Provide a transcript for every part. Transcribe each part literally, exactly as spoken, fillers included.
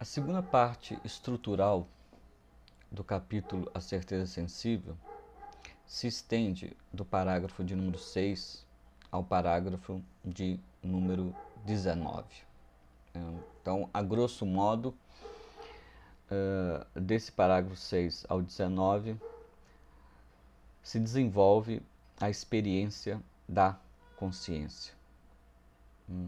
A segunda parte estrutural do capítulo A Certeza Sensível se estende do parágrafo de número seis ao parágrafo de número dezenove. Então, a grosso modo, desse parágrafo seis ao dezenove, se desenvolve a experiência da consciência. Hum.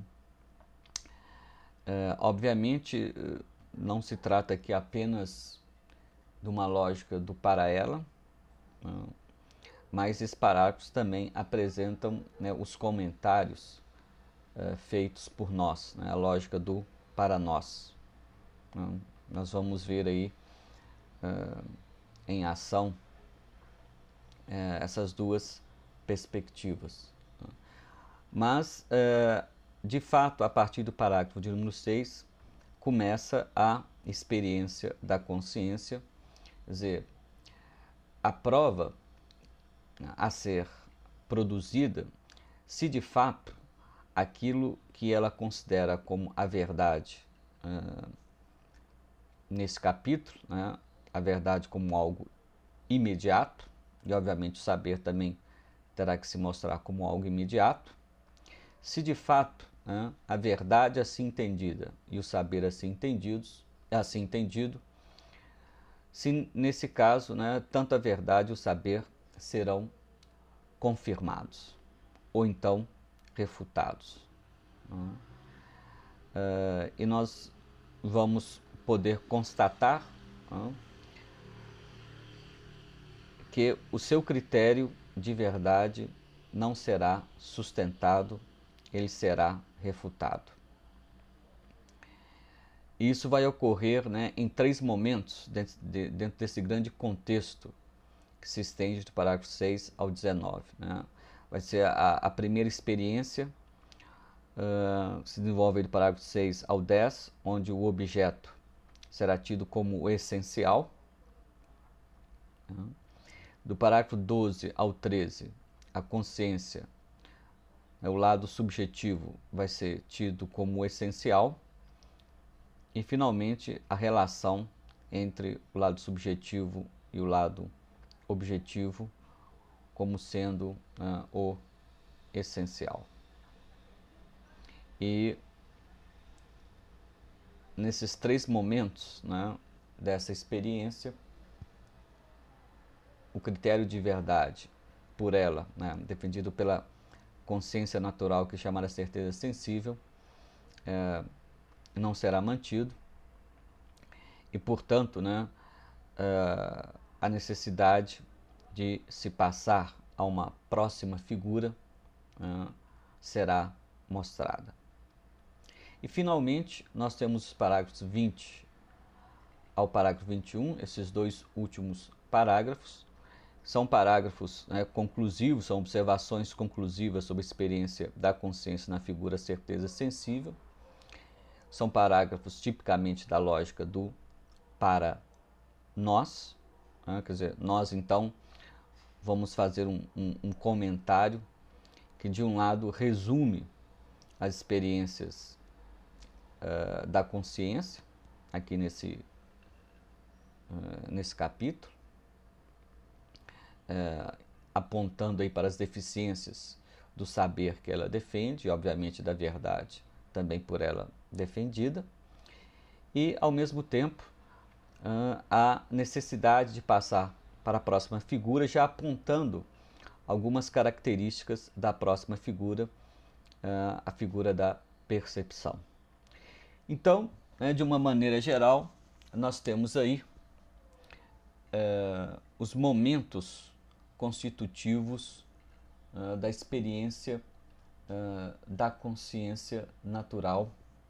É, obviamente, não se trata aqui apenas de uma lógica do para ela, né, mas esses parágrafos também apresentam, né, os comentários é, feitos por nós, né, a lógica do para nós. Né. Nós vamos ver aí é, em ação é, essas duas perspectivas. Né. Mas, é, de fato, a partir do parágrafo de número seis, começa a experiência da consciência, quer dizer, a prova a ser produzida se de fato aquilo que ela considera como a verdade uh, nesse capítulo, né, a verdade como algo imediato, e obviamente o saber também terá que se mostrar como algo imediato, se de fato, né, a verdade assim entendida e o saber assim entendidos, assim entendido, se nesse caso, né, tanto a verdade e o saber serão confirmados ou então refutados. Né? Uh, e nós vamos poder constatar, né, que o seu critério de verdade não será sustentado, ele será refutado. E isso vai ocorrer, né, em três momentos dentro, de, dentro desse grande contexto que se estende do parágrafo seis ao dezenove. Né? Vai ser a, a primeira experiência, uh, que se desenvolve do parágrafo seis ao dez, onde o objeto será tido como o essencial. Né? Do parágrafo doze ao treze, a consciência, né, o lado subjetivo, vai ser tido como o essencial. E, finalmente, a relação entre o lado subjetivo e o lado objetivo como sendo uh, o essencial. E nesses três momentos, né, dessa experiência, o critério de verdade por ela, né, defendido pela consciência natural, que é chamada certeza sensível, é, não será mantido e, portanto, né, é, a necessidade de se passar a uma próxima figura uh, será mostrada. E, finalmente, nós temos os parágrafos vinte ao parágrafo vinte e um, esses dois últimos parágrafos, são parágrafos, né, conclusivos, são observações conclusivas sobre a experiência da consciência na figura certeza sensível, são parágrafos tipicamente da lógica do para nós, né, quer dizer, nós então vamos fazer um, um, um comentário que, de um lado, resume as experiências uh, da consciência, aqui nesse, uh, nesse capítulo, uh, apontando aí para as deficiências do saber que ela defende, e obviamente da verdade também por ela defendida, e, ao mesmo tempo, uh, a necessidade de passar para a próxima figura, já apontando algumas características da próxima figura, uh, a figura da percepção. Então, né, de uma maneira geral, nós temos aí uh, os momentos constitutivos uh, da experiência uh, da consciência natural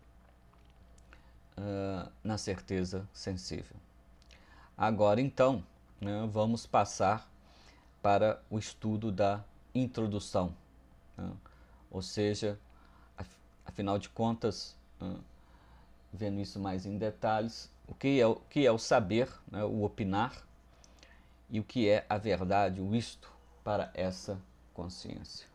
uh, na certeza sensível. Agora, então, né, vamos passar para o estudo da introdução, né? Ou seja, afinal de contas, né, vendo isso mais em detalhes, o que é o, que é o saber, né, o opinar, e o que é a verdade, o isto para essa consciência.